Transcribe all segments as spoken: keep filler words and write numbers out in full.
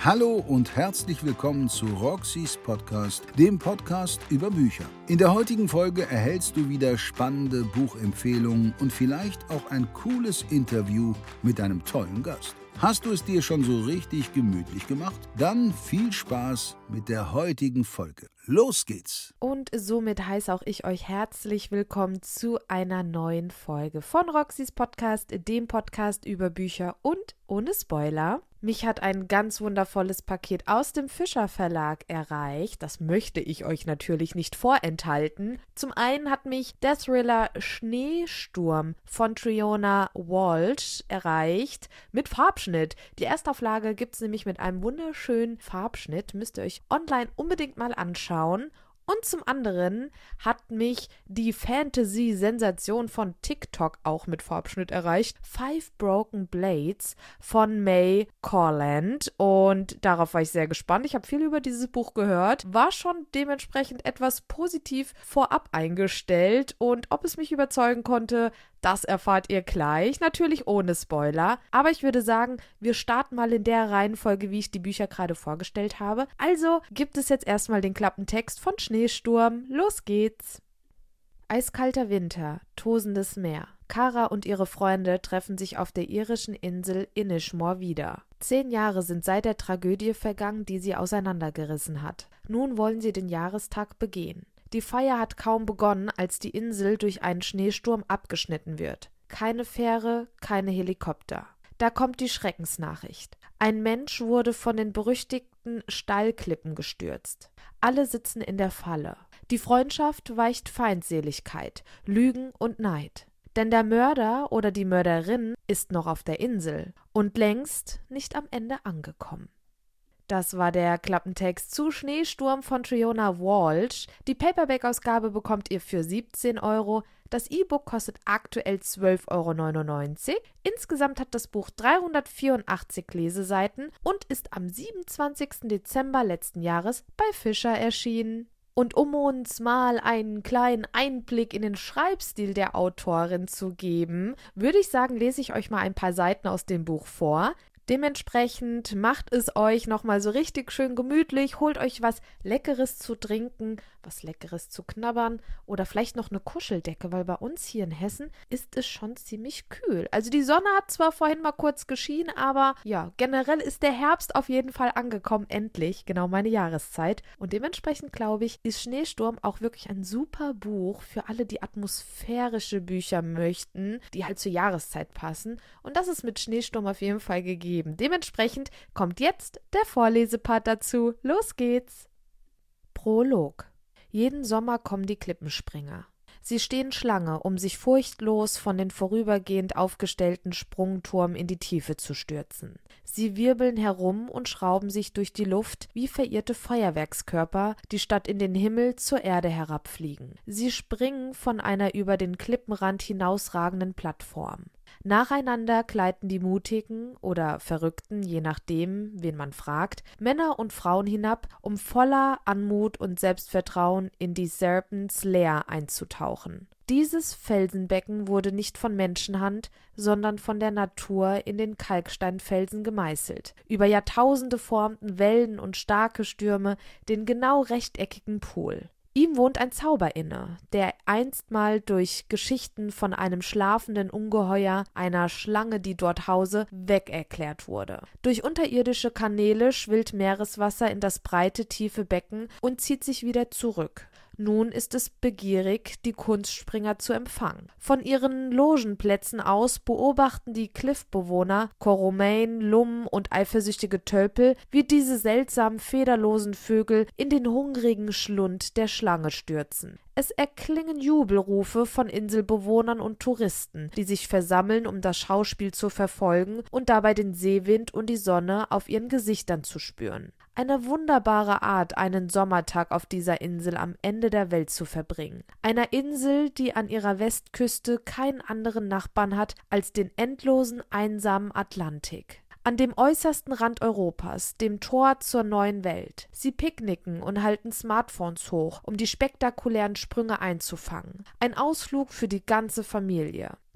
Hallo und herzlich willkommen zu Roxys Podcast, dem Podcast über Bücher. In der heutigen Folge erhältst du wieder spannende Buchempfehlungen und vielleicht auch ein cooles Interview mit einem tollen Gast. Hast du es dir schon so richtig gemütlich gemacht? Dann viel Spaß mit der heutigen Folge. Los geht's! Und somit heiße auch ich euch herzlich willkommen zu einer neuen Folge von Roxys Podcast, dem Podcast über Bücher und ohne Spoiler. Mich hat ein ganz wundervolles Paket aus dem Fischer Verlag erreicht. Das möchte ich euch natürlich nicht vorenthalten. Zum einen hat mich der Thriller Schneesturm von Triona Walsh erreicht mit Farbschnitt. Die Erstauflage gibt es nämlich mit einem wunderschönen Farbschnitt. Müsst ihr euch online unbedingt mal anschauen. Und zum anderen hat mich die Fantasy-Sensation von TikTok auch mit Farbschnitt erreicht. Five Broken Blades von May Corland. Und darauf war ich sehr gespannt. Ich habe viel über dieses Buch gehört, war schon dementsprechend etwas positiv vorab eingestellt. Und ob es mich überzeugen konnte, das erfahrt ihr gleich, natürlich ohne Spoiler. Aber ich würde sagen, wir starten mal in der Reihenfolge, wie ich die Bücher gerade vorgestellt habe. Also gibt es jetzt erstmal den Klappentext von Schneesturm. Los geht's! Eiskalter Winter, tosendes Meer. Kara und ihre Freunde treffen sich auf der irischen Insel Inishmore wieder. Zehn Jahre sind seit der Tragödie vergangen, die sie auseinandergerissen hat. Nun wollen sie den Jahrestag begehen. Die Feier hat kaum begonnen, als die Insel durch einen Schneesturm abgeschnitten wird. Keine Fähre, keine Helikopter. Da kommt die Schreckensnachricht. Ein Mensch wurde von den berüchtigten Steilklippen gestürzt. Alle sitzen in der Falle. Die Freundschaft weicht Feindseligkeit, Lügen und Neid. Denn der Mörder oder die Mörderin ist noch auf der Insel und längst nicht am Ende angekommen. Das war der Klappentext zu Schneesturm von Triona Walsh. Die Paperback-Ausgabe bekommt ihr für siebzehn Euro. Das E-Book kostet aktuell zwölf Euro neunundneunzig. Insgesamt hat das Buch dreihundertvierundachtzig Leseseiten und ist am siebenundzwanzigsten Dezember letzten Jahres bei Fischer erschienen. Und um uns mal einen kleinen Einblick in den Schreibstil der Autorin zu geben, würde ich sagen, lese ich euch mal ein paar Seiten aus dem Buch vor. Dementsprechend macht es euch nochmal so richtig schön gemütlich, holt euch was Leckeres zu trinken, was Leckeres zu knabbern oder vielleicht noch eine Kuscheldecke, weil bei uns hier in Hessen ist es schon ziemlich kühl. Also die Sonne hat zwar vorhin mal kurz geschienen, aber ja, generell ist der Herbst auf jeden Fall angekommen, endlich, genau meine Jahreszeit. Und dementsprechend glaube ich, ist Schneesturm auch wirklich ein super Buch für alle, die atmosphärische Bücher möchten, die halt zur Jahreszeit passen. Und das ist mit Schneesturm auf jeden Fall gegeben. Dementsprechend kommt jetzt der Vorlesepart dazu. Los geht's! Prolog. Jeden Sommer kommen die Klippenspringer. Sie stehen Schlange, um sich furchtlos von den vorübergehend aufgestellten Sprungturm in die Tiefe zu stürzen. Sie wirbeln herum und schrauben sich durch die Luft wie verirrte Feuerwerkskörper, die statt in den Himmel zur Erde herabfliegen. Sie springen von einer über den Klippenrand hinausragenden Plattform. Nacheinander gleiten die Mutigen oder Verrückten, je nachdem, wen man fragt, Männer und Frauen hinab, um voller Anmut und Selbstvertrauen in die Serpents Lair einzutauchen. Dieses Felsenbecken wurde nicht von Menschenhand, sondern von der Natur in den Kalksteinfelsen gemeißelt. Über Jahrtausende formten Wellen und starke Stürme den genau rechteckigen Pool. Ihm wohnt ein Zauber inne, der einstmal durch Geschichten von einem schlafenden Ungeheuer, einer Schlange, die dort hause, wegerklärt wurde. Durch unterirdische Kanäle schwillt Meereswasser in das breite, tiefe Becken und zieht sich wieder zurück. Nun ist es begierig, die Kunstspringer zu empfangen. Von ihren Logenplätzen aus beobachten die Cliffbewohner, Koromain, Lummen und eifersüchtige Tölpel, wie diese seltsamen federlosen Vögel in den hungrigen Schlund der Schlange stürzen. Es erklingen Jubelrufe von Inselbewohnern und Touristen, die sich versammeln, um das Schauspiel zu verfolgen und dabei den Seewind und die Sonne auf ihren Gesichtern zu spüren. Eine wunderbare Art, einen Sommertag auf dieser Insel am Ende der Welt zu verbringen. Einer Insel, die an ihrer Westküste keinen anderen Nachbarn hat als den endlosen, einsamen Atlantik. An dem äußersten Rand Europas, dem Tor zur neuen Welt. Sie picknicken und halten Smartphones hoch, um die spektakulären Sprünge einzufangen. Ein Ausflug für die ganze Familie.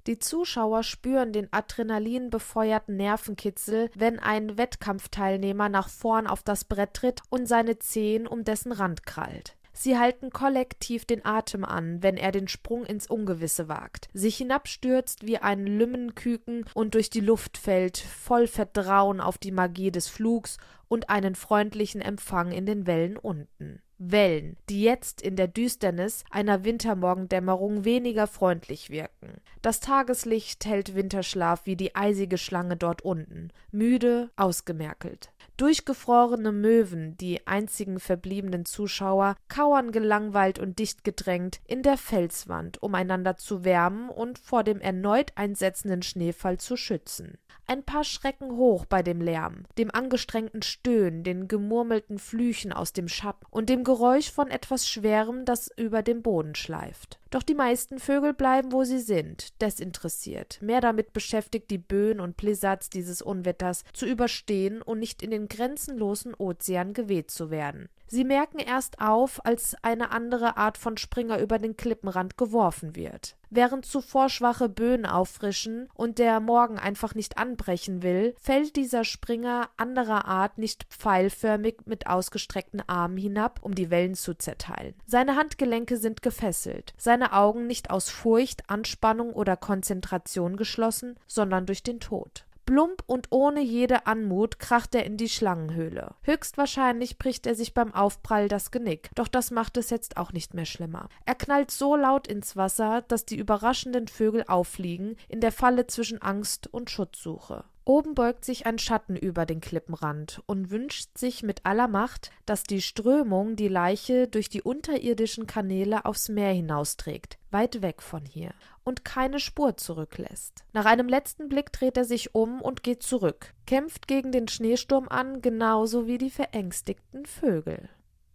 Die Zuschauer spüren den adrenalinbefeuerten Nervenkitzel, wenn ein Wettkampfteilnehmer nach vorn auf das Brett tritt und seine Zehen um dessen Rand krallt. Sie halten kollektiv den Atem an, wenn er den Sprung ins Ungewisse wagt, sich hinabstürzt wie ein Lümmenküken und durch die Luft fällt, voll Vertrauen auf die Magie des Flugs und einen freundlichen Empfang in den Wellen unten. Wellen, die jetzt in der Düsternis einer Wintermorgendämmerung weniger freundlich wirken. Das Tageslicht hält Winterschlaf wie die eisige Schlange dort unten, müde, ausgemerkelt. Durchgefrorene Möwen, die einzigen verbliebenen Zuschauer, kauern gelangweilt und dicht gedrängt in der Felswand, um einander zu wärmen und vor dem erneut einsetzenden Schneefall zu schützen. Ein paar schrecken hoch bei dem Lärm, dem angestrengten Stöhnen, den gemurmelten Flüchen aus dem Schatten und dem Geräusch von etwas Schwerem, das über dem Boden schleift. Doch die meisten Vögel bleiben, wo sie sind, desinteressiert, mehr damit beschäftigt, die Böen und Blizzards dieses Unwetters zu überstehen und nicht in den grenzenlosen Ozean geweht zu werden. Sie merken erst auf, als eine andere Art von Springer über den Klippenrand geworfen wird. Während zuvor schwache Böen auffrischen und der Morgen einfach nicht anbrechen will, fällt dieser Springer anderer Art nicht pfeilförmig mit ausgestreckten Armen hinab, um die Wellen zu zerteilen. Seine Handgelenke sind gefesselt, seine Augen nicht aus Furcht, Anspannung oder Konzentration geschlossen, sondern durch den Tod. Plump und ohne jede Anmut kracht er in die Schlangenhöhle. Höchstwahrscheinlich bricht er sich beim Aufprall das Genick, doch das macht es jetzt auch nicht mehr schlimmer. Er knallt so laut ins Wasser, dass die überraschenden Vögel auffliegen, in der Falle zwischen Angst und Schutzsuche. Oben beugt sich ein Schatten über den Klippenrand und wünscht sich mit aller Macht, dass die Strömung die Leiche durch die unterirdischen Kanäle aufs Meer hinausträgt, weit weg von hier, und keine Spur zurücklässt. Nach einem letzten Blick dreht er sich um und geht zurück, kämpft gegen den Schneesturm an, genauso wie die verängstigten Vögel.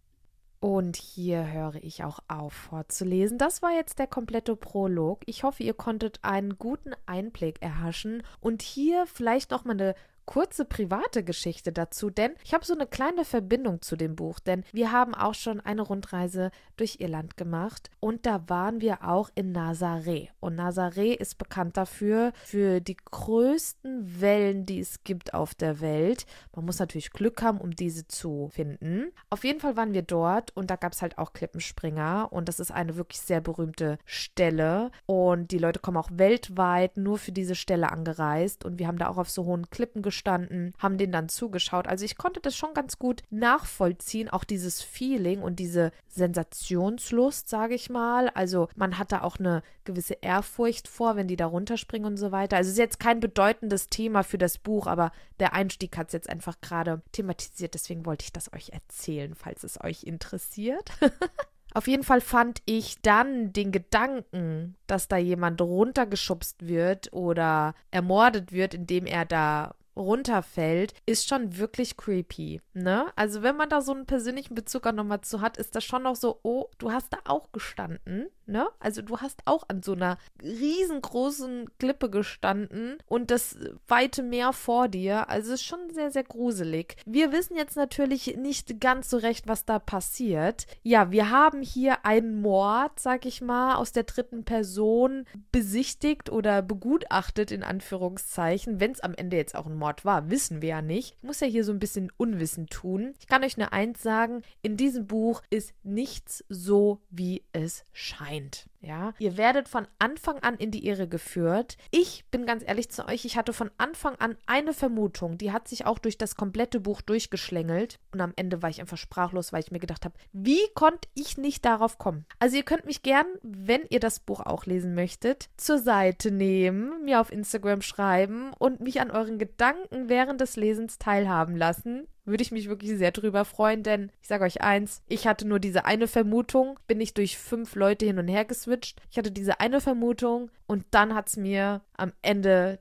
Und hier höre ich auch auf vorzulesen. Das war jetzt der komplette Prolog. Ich hoffe, ihr konntet einen guten Einblick erhaschen und hier vielleicht noch mal eine kurze private Geschichte dazu, denn ich habe so eine kleine Verbindung zu dem Buch, denn wir haben auch schon eine Rundreise durch Irland gemacht und da waren wir auch in Nazaré. Und Nazaré ist bekannt dafür, für die größten Wellen, die es gibt auf der Welt. Man muss natürlich Glück haben, um diese zu finden. Auf jeden Fall waren wir dort und da gab es halt auch Klippenspringer und das ist eine wirklich sehr berühmte Stelle und die Leute kommen auch weltweit nur für diese Stelle angereist und wir haben da auch auf so hohen Klippen gestanden, haben denen dann zugeschaut. Also ich konnte das schon ganz gut nachvollziehen, auch dieses Feeling und diese Sensationslust, sage ich mal. Also man hat da auch eine gewisse Ehrfurcht vor, wenn die da runterspringen und so weiter. Also es ist jetzt kein bedeutendes Thema für das Buch, aber der Einstieg hat es jetzt einfach gerade thematisiert. Deswegen wollte ich das euch erzählen, falls es euch interessiert. Auf jeden Fall fand ich dann den Gedanken, dass da jemand runtergeschubst wird oder ermordet wird, indem er da runterfällt, ist schon wirklich creepy, ne? Also wenn man da so einen persönlichen Bezug auch nochmal zu hat, ist das schon noch so, oh, du hast da auch gestanden, ne? Also du hast auch an so einer riesengroßen Klippe gestanden und das weite Meer vor dir, also ist schon sehr, sehr gruselig. Wir wissen jetzt natürlich nicht ganz so recht, was da passiert. Ja, wir haben hier einen Mord, sag ich mal, aus der dritten Person besichtigt oder begutachtet, in Anführungszeichen, wenn es am Ende jetzt auch ein Mord war, wissen wir ja nicht. Ich muss ja hier so ein bisschen Unwissen tun. Ich kann euch nur eins sagen, in diesem Buch ist nichts so, wie es scheint. Ja, ihr werdet von Anfang an in die Irre geführt. Ich bin ganz ehrlich zu euch, ich hatte von Anfang an eine Vermutung, die hat sich auch durch das komplette Buch durchgeschlängelt und am Ende war ich einfach sprachlos, weil ich mir gedacht habe, wie konnte ich nicht darauf kommen? Also ihr könnt mich gern, wenn ihr das Buch auch lesen möchtet, zur Seite nehmen, mir auf Instagram schreiben und mich an euren Gedanken während des Lesens teilhaben lassen. Würde ich mich wirklich sehr drüber freuen, denn ich sage euch eins, ich hatte nur diese eine Vermutung, bin ich durch fünf Leute hin und her geswitcht. Ich hatte diese eine Vermutung und dann hat es mir am Ende den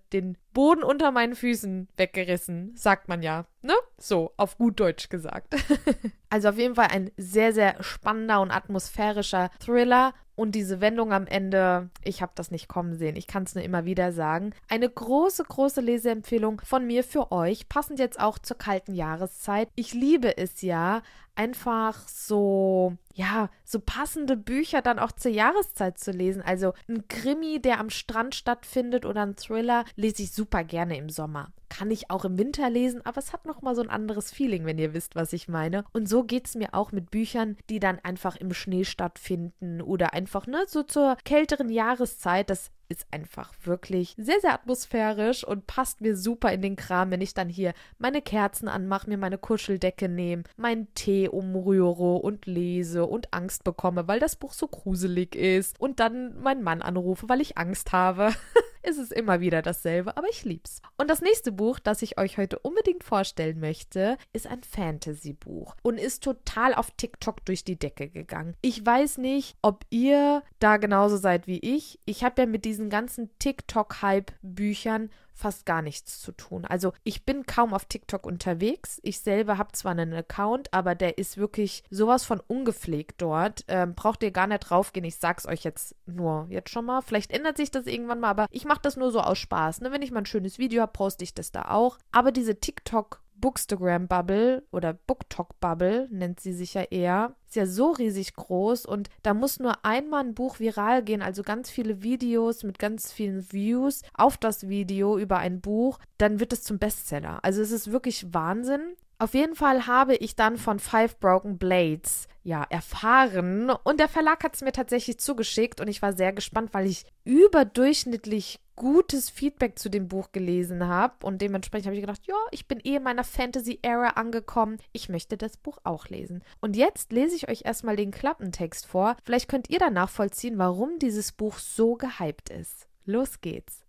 Boden unter meinen Füßen weggerissen, sagt man ja, ne? So, auf gut Deutsch gesagt. Also auf jeden Fall ein sehr, sehr spannender und atmosphärischer Thriller. Und diese Wendung am Ende, ich habe das nicht kommen sehen. Ich kann es nur immer wieder sagen. Eine große, große Leseempfehlung von mir für euch, passend jetzt auch zur kalten Jahreszeit. Ich liebe es ja, einfach so, ja, so passende Bücher dann auch zur Jahreszeit zu lesen. Also ein Krimi, der am Strand stattfindet oder ein Thriller, lese ich super gerne im Sommer. Kann ich auch im Winter lesen, aber es hat nochmal so ein anderes Feeling, wenn ihr wisst, was ich meine. Und so geht es mir auch mit Büchern, die dann einfach im Schnee stattfinden oder einfach, ne, so zur kälteren Jahreszeit. Das ist einfach wirklich sehr, sehr atmosphärisch und passt mir super in den Kram, wenn ich dann hier meine Kerzen anmache, mir meine Kuscheldecke nehme, meinen Tee umrühre und lese und Angst bekomme, weil das Buch so gruselig ist und dann meinen Mann anrufe, weil ich Angst habe. Es ist immer wieder dasselbe, aber ich lieb's. Und das nächste Buch, das ich euch heute unbedingt vorstellen möchte, ist ein Fantasy-Buch und ist total auf TikTok durch die Decke gegangen. Ich weiß nicht, ob ihr da genauso seid wie ich. Ich habe ja mit diesen ganzen TikTok-Hype-Büchern fast gar nichts zu tun. Also ich bin kaum auf TikTok unterwegs. Ich selber habe zwar einen Account, aber der ist wirklich sowas von ungepflegt dort. Ähm, braucht ihr gar nicht draufgehen. Ich sag's euch jetzt nur jetzt schon mal. Vielleicht ändert sich das irgendwann mal, aber ich mache das nur so aus Spaß. Ne? Wenn ich mal ein schönes Video habe, poste ich das da auch. Aber diese TikTok Bookstagram-Bubble oder BookTok-Bubble nennt sie sich ja eher, ist ja so riesig groß und da muss nur einmal ein Buch viral gehen, also ganz viele Videos mit ganz vielen Views auf das Video über ein Buch, dann wird es zum Bestseller. Also es ist wirklich Wahnsinn. Auf jeden Fall habe ich dann von Five Broken Blades ja erfahren und der Verlag hat es mir tatsächlich zugeschickt und ich war sehr gespannt, weil ich überdurchschnittlich gutes Feedback zu dem Buch gelesen habe und dementsprechend habe ich gedacht, ja, ich bin eh in meiner Fantasy-Era angekommen, ich möchte das Buch auch lesen. Und jetzt lese ich euch erstmal den Klappentext vor, vielleicht könnt ihr dann nachvollziehen, warum dieses Buch so gehypt ist. Los geht's.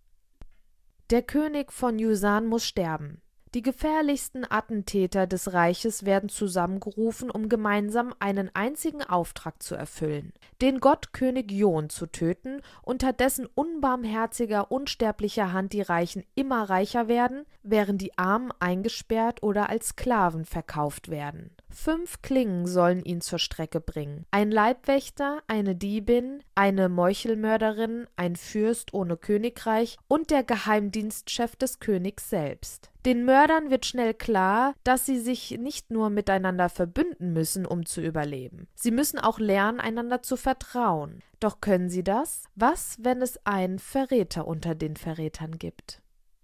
Der König von Yusan muss sterben. Die gefährlichsten Attentäter des Reiches werden zusammengerufen, um gemeinsam einen einzigen Auftrag zu erfüllen: den Gott König Jon zu töten, unter dessen unbarmherziger, unsterblicher Hand die Reichen immer reicher werden, während die Armen eingesperrt oder als Sklaven verkauft werden. Fünf Klingen sollen ihn zur Strecke bringen: ein Leibwächter, eine Diebin, eine Meuchelmörderin, ein Fürst ohne Königreich und der Geheimdienstchef des Königs selbst. Den Mördern wird schnell klar, dass sie sich nicht nur miteinander verbünden müssen, um zu überleben. Sie müssen auch lernen, einander zu vertrauen. Doch können sie das? Was, wenn es einen Verräter unter den Verrätern gibt?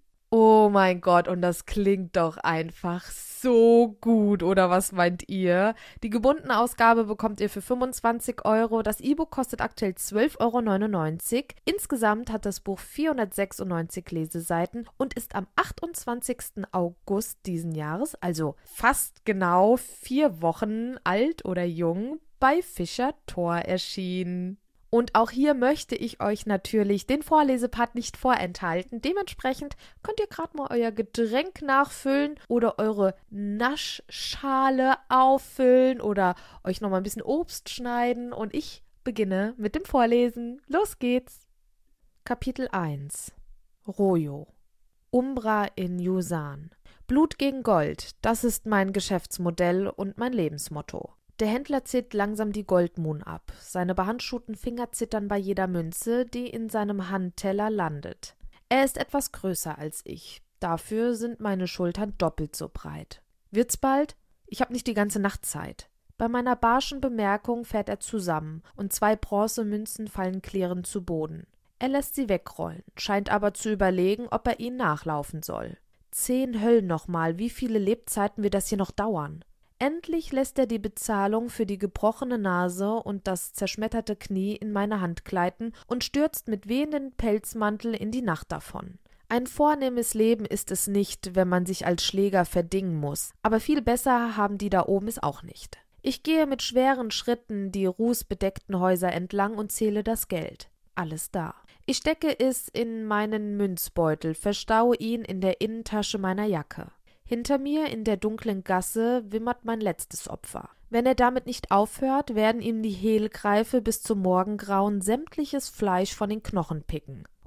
Oh mein Gott, und das klingt doch einfach so gut, oder was meint ihr? Die gebundene Ausgabe bekommt ihr für fünfundzwanzig Euro, das E-Book kostet aktuell zwölf Euro neunundneunzig. Insgesamt hat das Buch vierhundertsechsundneunzig Leseseiten und ist am achtundzwanzigsten August diesen Jahres, also fast genau vier Wochen alt oder jung, bei Fischer Tor erschienen. Und auch hier möchte ich euch natürlich den Vorlesepart nicht vorenthalten. Dementsprechend könnt ihr gerade mal euer Getränk nachfüllen oder eure Naschschale auffüllen oder euch nochmal ein bisschen Obst schneiden. Und ich beginne mit dem Vorlesen. Los geht's! Kapitel eins Rojo. Umbra in Yusan. Blut gegen Gold, das ist mein Geschäftsmodell und mein Lebensmotto. Der Händler zählt langsam die Goldmuhn ab. Seine behandschuhten Finger zittern bei jeder Münze, die in seinem Handteller landet. Er ist etwas größer als ich. Dafür sind meine Schultern doppelt so breit. Wird's bald? Ich habe nicht die ganze Nacht Zeit. Bei meiner barschen Bemerkung fährt er zusammen und zwei Bronzemünzen fallen klirrend zu Boden. Er lässt sie wegrollen, scheint aber zu überlegen, ob er ihnen nachlaufen soll. Zehn Höllen nochmal, wie viele Lebzeiten wird das hier noch dauern? Endlich lässt er die Bezahlung für die gebrochene Nase und das zerschmetterte Knie in meine Hand gleiten und stürzt mit wehendem Pelzmantel in die Nacht davon. Ein vornehmes Leben ist es nicht, wenn man sich als Schläger verdingen muss, aber viel besser haben die da oben es auch nicht. Ich gehe mit schweren Schritten die rußbedeckten Häuser entlang und zähle das Geld. Alles da. Ich stecke es in meinen Münzbeutel, verstaue ihn in der Innentasche meiner Jacke. Hinter mir in der dunklen Gasse wimmert mein letztes Opfer. Wenn er damit nicht aufhört, werden ihm die Hehlgreife bis zum Morgengrauen sämtliches Fleisch von den Knochen picken.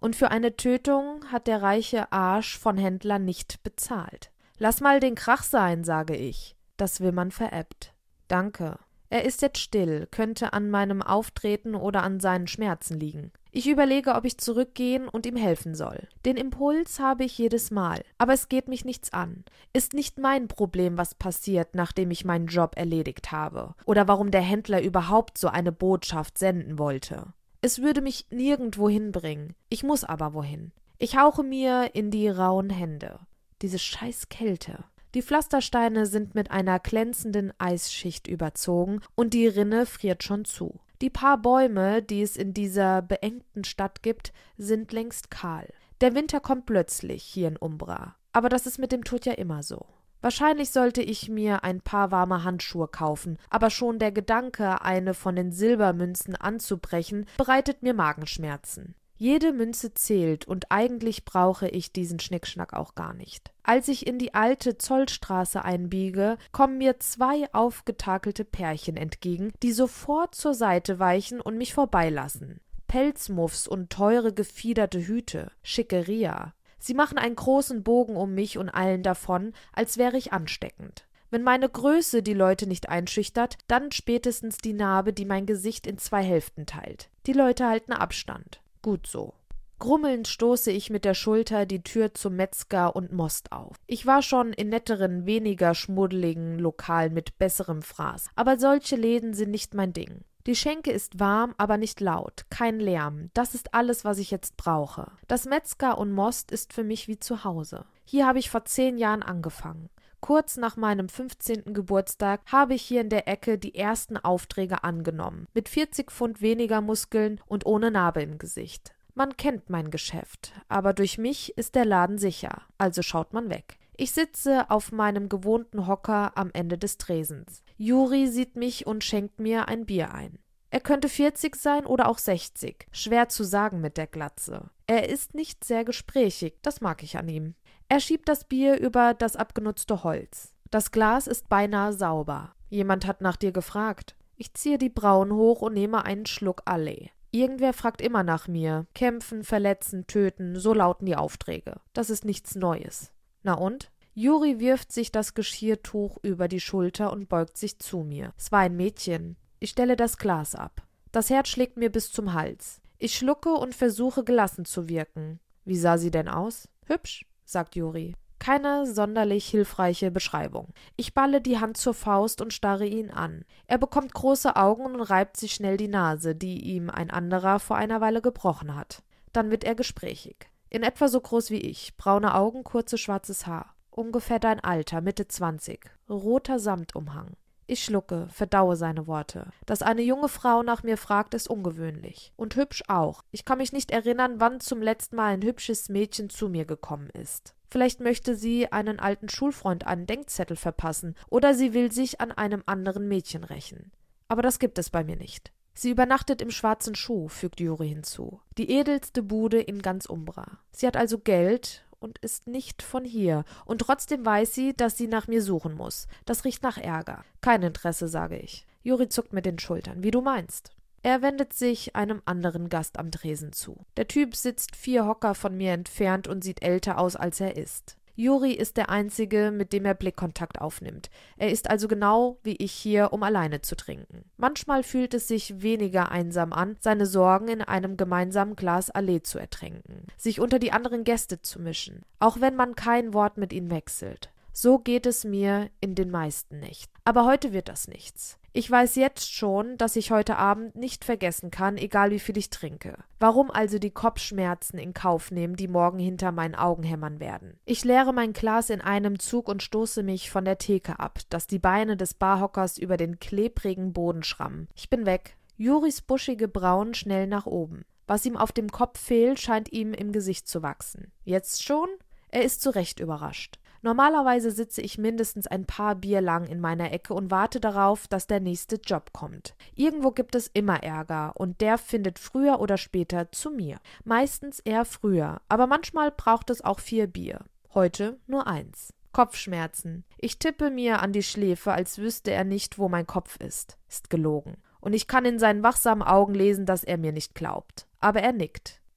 Und für eine Tötung hat der reiche Arsch von Händler nicht bezahlt. Lass mal den Krach sein, sage ich. Das will man veräppt. Danke. Er ist jetzt still, könnte an meinem Auftreten oder an seinen Schmerzen liegen. Ich überlege, ob ich zurückgehen und ihm helfen soll. Den Impuls habe ich jedes Mal, aber es geht mich nichts an. Ist nicht mein Problem, was passiert, nachdem ich meinen Job erledigt habe. Oder warum der Händler überhaupt so eine Botschaft senden wollte. Es würde mich nirgendwo hinbringen. Ich muss aber wohin. Ich hauche mir in die rauen Hände. Diese scheiß Kälte. Die Pflastersteine sind mit einer glänzenden Eisschicht überzogen und die Rinne friert schon zu. Die paar Bäume, die es in dieser beengten Stadt gibt, sind längst kahl. Der Winter kommt plötzlich hier in Umbra. Aber das ist mit dem Tod ja immer so. Wahrscheinlich sollte ich mir ein paar warme Handschuhe kaufen, aber schon der Gedanke, eine von den Silbermünzen anzubrechen, bereitet mir Magenschmerzen. Jede Münze zählt und eigentlich brauche ich diesen Schnickschnack auch gar nicht. Als ich in die alte Zollstraße einbiege, kommen mir zwei aufgetakelte Pärchen entgegen, die sofort zur Seite weichen und mich vorbeilassen. Pelzmuffs und teure gefiederte Hüte, Schickeria. Sie machen einen großen Bogen um mich und allen davon, als wäre ich ansteckend. Wenn meine Größe die Leute nicht einschüchtert, dann spätestens die Narbe, die mein Gesicht in zwei Hälften teilt. Die Leute halten Abstand. Gut so. Grummelnd stoße ich mit der Schulter die Tür zum Metzger und Most auf. Ich war schon in netteren, weniger schmuddeligen Lokalen mit besserem Fraß, aber solche Läden sind nicht mein Ding. Die Schenke ist warm, aber nicht laut, kein Lärm. Das ist alles, was ich jetzt brauche. Das Metzger und Most ist für mich wie zu Hause. Hier habe ich vor zehn Jahren angefangen. Kurz nach meinem fünfzehnten Geburtstag habe ich hier in der Ecke die ersten Aufträge angenommen, mit vierzig Pfund weniger Muskeln und ohne Narbe im Gesicht. Man kennt mein Geschäft, aber durch mich ist der Laden sicher, also schaut man weg. Ich sitze auf meinem gewohnten Hocker am Ende des Tresens. Juri sieht mich und schenkt mir ein Bier ein. Er könnte vierzig sein oder auch sechzig, schwer zu sagen mit der Glatze. Er ist nicht sehr gesprächig, das mag ich an ihm. Er schiebt das Bier über das abgenutzte Holz. Das Glas ist beinahe sauber. Jemand hat nach dir gefragt. Ich ziehe die Brauen hoch und nehme einen Schluck Allee. Irgendwer fragt immer nach mir. Kämpfen, verletzen, töten, so lauten die Aufträge. Das ist nichts Neues. Na und? Juri wirft sich das Geschirrtuch über die Schulter und beugt sich zu mir. Es war ein Mädchen. Ich stelle das Glas ab. Das Herz schlägt mir bis zum Hals. Ich schlucke und versuche gelassen zu wirken. Wie sah sie denn aus? Hübsch, sagt Juri. Keine sonderlich hilfreiche Beschreibung. Ich balle die Hand zur Faust und starre ihn an. Er bekommt große Augen und reibt sich schnell die Nase, die ihm ein anderer vor einer Weile gebrochen hat. Dann wird er gesprächig. In etwa so groß wie ich, braune Augen, kurzes schwarzes Haar. Ungefähr dein Alter, Mitte zwanzig. Roter Samtumhang. Ich schlucke, verdaue seine Worte. Dass eine junge Frau nach mir fragt, ist ungewöhnlich. Und hübsch auch. Ich kann mich nicht erinnern, wann zum letzten Mal ein hübsches Mädchen zu mir gekommen ist. Vielleicht möchte sie einen alten Schulfreund einen Denkzettel verpassen oder sie will sich an einem anderen Mädchen rächen. Aber das gibt es bei mir nicht. Sie übernachtet im Schwarzen Schuh, fügt Juri hinzu. Die edelste Bude in ganz Umbra. Sie hat also Geld und ist nicht von hier. Und trotzdem weiß sie, dass sie nach mir suchen muss. Das riecht nach Ärger. Kein Interesse, sage ich. Juri zuckt mit den Schultern. Wie du meinst. Er wendet sich einem anderen Gast am Tresen zu. Der Typ sitzt vier Hocker von mir entfernt und sieht älter aus, als er ist. Juri ist der Einzige, mit dem er Blickkontakt aufnimmt. Er ist also genau wie ich hier, um alleine zu trinken. Manchmal fühlt es sich weniger einsam an, seine Sorgen in einem gemeinsamen Glas Allee zu ertränken, sich unter die anderen Gäste zu mischen, auch wenn man kein Wort mit ihnen wechselt. So geht es mir in den meisten Nächten. Aber heute wird das nichts. Ich weiß jetzt schon, dass ich heute Abend nicht vergessen kann, egal wie viel ich trinke. Warum also die Kopfschmerzen in Kauf nehmen, die morgen hinter meinen Augen hämmern werden? Ich leere mein Glas in einem Zug und stoße mich von der Theke ab, dass die Beine des Barhockers über den klebrigen Boden schrammen. Ich bin weg. Juris buschige Brauen schnell nach oben. Was ihm auf dem Kopf fehlt, scheint ihm im Gesicht zu wachsen. Jetzt schon? Er ist zu Recht überrascht. Normalerweise sitze ich mindestens ein paar Bier lang in meiner Ecke und warte darauf, dass der nächste Job kommt. Irgendwo gibt es immer Ärger und der findet früher oder später zu mir. Meistens eher früher, aber manchmal braucht es auch vier Bier. Heute nur eins. Kopfschmerzen. Ich tippe mir an die Schläfe, als wüsste er nicht, wo mein Kopf ist. Ist gelogen. Und ich kann in seinen wachsamen Augen lesen, dass er mir nicht glaubt. Aber er nickt.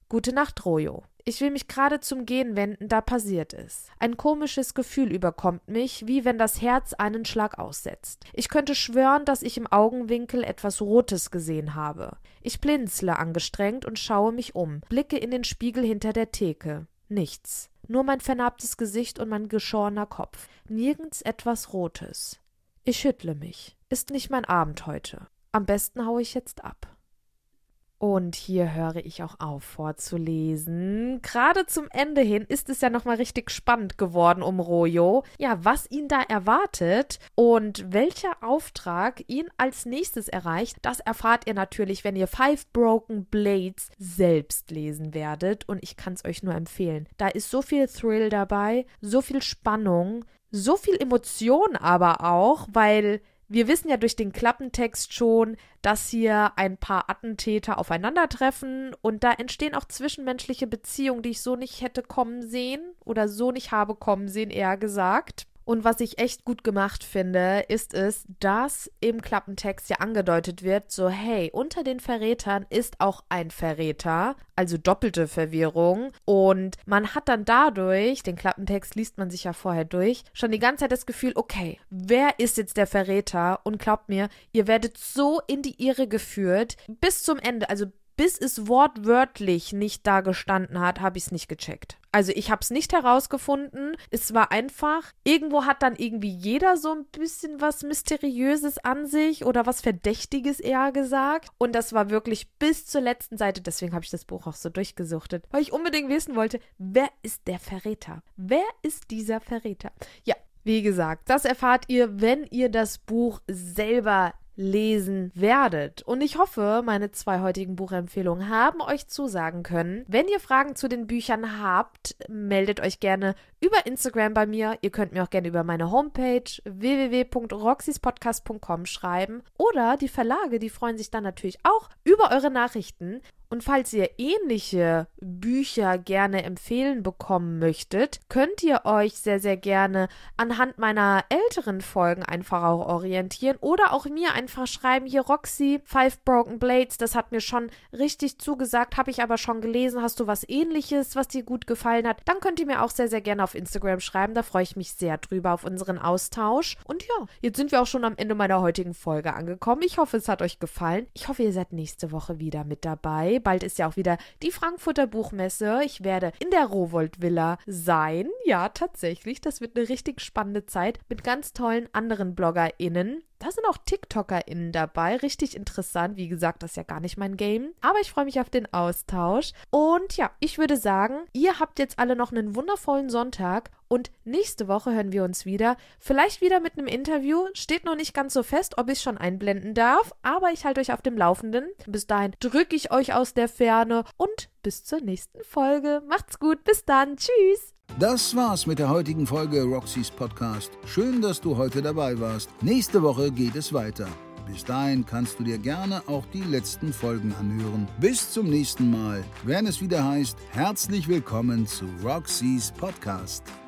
Gute Nacht, Rojo. Ich will mich gerade zum Gehen wenden, da passiert es. Ein komisches Gefühl überkommt mich, wie wenn das Herz einen Schlag aussetzt. Ich könnte schwören, dass ich im Augenwinkel etwas Rotes gesehen habe. Ich blinzle angestrengt und schaue mich um, blicke in den Spiegel hinter der Theke. Nichts. Nur mein vernarbtes Gesicht und mein geschorener Kopf. Nirgends etwas Rotes. Ich schüttle mich. Ist nicht mein Abend heute. Am besten haue ich jetzt ab. Und hier höre ich auch auf vorzulesen. Gerade zum Ende hin ist es ja nochmal richtig spannend geworden um Rojo. Ja, was ihn da erwartet und welcher Auftrag ihn als nächstes erreicht, das erfahrt ihr natürlich, wenn ihr Five Broken Blades selbst lesen werdet. Und ich kann es euch nur empfehlen. Da ist so viel Thrill dabei, so viel Spannung, so viel Emotion aber auch, weil wir wissen ja durch den Klappentext schon, dass hier ein paar Attentäter aufeinandertreffen und da entstehen auch zwischenmenschliche Beziehungen, die ich so nicht hätte kommen sehen oder so nicht habe kommen sehen, eher gesagt. Und was ich echt gut gemacht finde, ist es, dass im Klappentext ja angedeutet wird, so hey, unter den Verrätern ist auch ein Verräter, also doppelte Verwirrung. Und man hat dann dadurch, den Klappentext liest man sich ja vorher durch, schon die ganze Zeit das Gefühl, okay, wer ist jetzt der Verräter? Und glaubt mir, ihr werdet so in die Irre geführt bis zum Ende, also bis es wortwörtlich nicht da gestanden hat, habe ich es nicht gecheckt. Also ich habe es nicht herausgefunden. Es war einfach, irgendwo hat dann irgendwie jeder so ein bisschen was Mysteriöses an sich oder was Verdächtiges eher gesagt. Und das war wirklich bis zur letzten Seite, deswegen habe ich das Buch auch so durchgesuchtet, weil ich unbedingt wissen wollte, wer ist der Verräter? Wer ist dieser Verräter? Ja, wie gesagt, das erfahrt ihr, wenn ihr das Buch selber lesen werdet. Und ich hoffe, meine zwei heutigen Buchempfehlungen haben euch zusagen können. Wenn ihr Fragen zu den Büchern habt, meldet euch gerne über Instagram bei mir. Ihr könnt mir auch gerne über meine Homepage w w w punkt roxys podcast punkt com schreiben. Oder die Verlage, die freuen sich dann natürlich auch über eure Nachrichten. Und falls ihr ähnliche Bücher gerne empfehlen bekommen möchtet, könnt ihr euch sehr, sehr gerne anhand meiner älteren Folgen einfach auch orientieren oder auch mir einfach schreiben, hier Roxy, Five Broken Blades, das hat mir schon richtig zugesagt, habe ich aber schon gelesen, hast du was Ähnliches, was dir gut gefallen hat, dann könnt ihr mir auch sehr, sehr gerne auf Instagram schreiben, da freue ich mich sehr drüber auf unseren Austausch. Und ja, jetzt sind wir auch schon am Ende meiner heutigen Folge angekommen. Ich hoffe, es hat euch gefallen. Ich hoffe, ihr seid nächste Woche wieder mit dabei. Bald ist ja auch wieder die Frankfurter Buchmesse. Ich werde in der Rowohlt Villa sein. Ja, tatsächlich. Das wird eine richtig spannende Zeit mit ganz tollen anderen BloggerInnen. Da sind auch TikTokerInnen dabei. Richtig interessant. Wie gesagt, das ist ja gar nicht mein Game. Aber ich freue mich auf den Austausch. Und ja, ich würde sagen, ihr habt jetzt alle noch einen wundervollen Sonntag. Und nächste Woche hören wir uns wieder. Vielleicht wieder mit einem Interview. Steht noch nicht ganz so fest, ob ich es schon einblenden darf. Aber ich halte euch auf dem Laufenden. Bis dahin drücke ich euch aus der Ferne. Und bis zur nächsten Folge. Macht's gut. Bis dann. Tschüss. Das war's mit der heutigen Folge Roxys Podcast. Schön, dass du heute dabei warst. Nächste Woche geht es weiter. Bis dahin kannst du dir gerne auch die letzten Folgen anhören. Bis zum nächsten Mal, wenn es wieder heißt, herzlich willkommen zu Roxys Podcast.